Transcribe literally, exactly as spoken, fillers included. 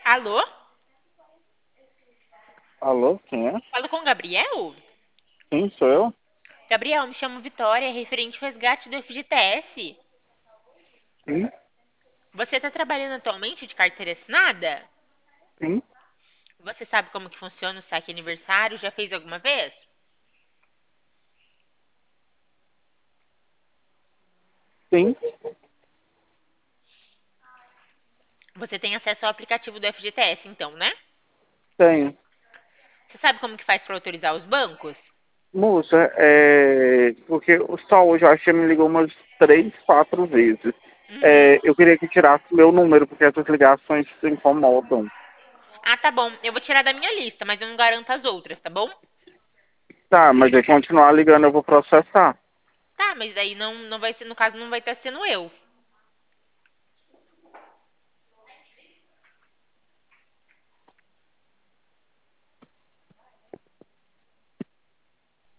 Alô? Alô, quem é? Falo com o Gabriel? Sim, sou eu? Gabriel, me chamo Vitória, referente ao resgate do F G T S. Sim, Você está trabalhando atualmente de carteira assinada? sim, Você sabe como que funciona o saque aniversário? Já fez alguma vez? sim, Você tem acesso ao aplicativo do F G T S, então, né? tenho. Você sabe como que faz para autorizar os bancos? Moça, é... porque só hoje eu acho que me ligou umas três, quatro vezes. Uhum. É, eu queria que tirasse meu número, porque essas ligações incomodam. Ah, tá bom. Eu vou tirar da minha lista, mas eu não garanto as outras, tá bom? Tá, mas aí continuar ligando eu vou processar. Tá, mas aí não, não vai ser, no caso, não vai estar sendo eu.